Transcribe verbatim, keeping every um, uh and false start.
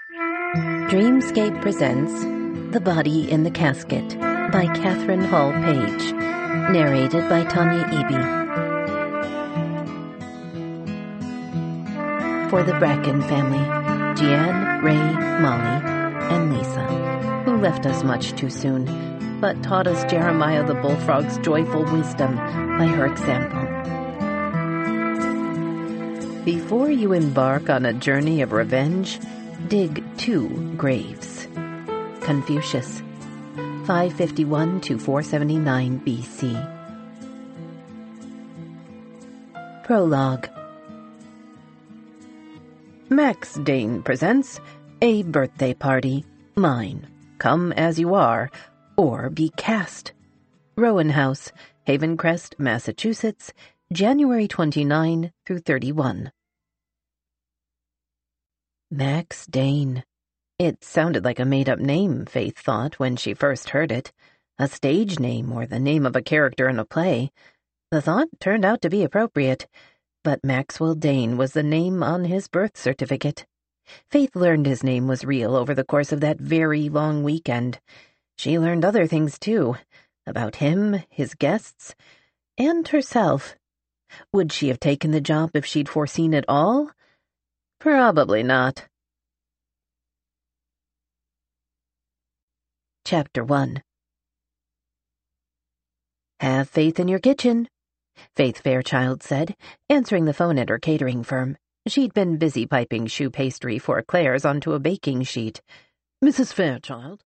Dreamscape presents The Body in the Casket by Catherine Hall Page, narrated by Tanya Eby. For the Bracken family, Jeanne, Ray, Molly, and Lisa, who left us much too soon, but taught us Jeremiah the Bullfrog's joyful wisdom by her example. Before you embark on a journey of revenge, dig two graves. Confucius, five fifty-one to four seventy-nine B C. Prologue. Max Dane presents A Birthday Party, Mine, Come As You Are, or Be Cast. Rowan House, Haven Crest, Massachusetts, January twenty-ninth through thirty-first. Max Dane. It sounded like a made-up name, Faith thought when she first heard it. A stage name or the name of a character in a play. The thought turned out to be appropriate, but Maxwell Dane was the name on his birth certificate. Faith learned his name was real over the course of that very long weekend. She learned other things, too, about him, his guests, and herself. Would she have taken the job if she'd foreseen it all? Probably not. Chapter one. Have faith in your kitchen, Faith Fairchild said, answering the phone at her catering firm. She'd been busy piping choux pastry for Claire's onto a baking sheet. Missus Fairchild,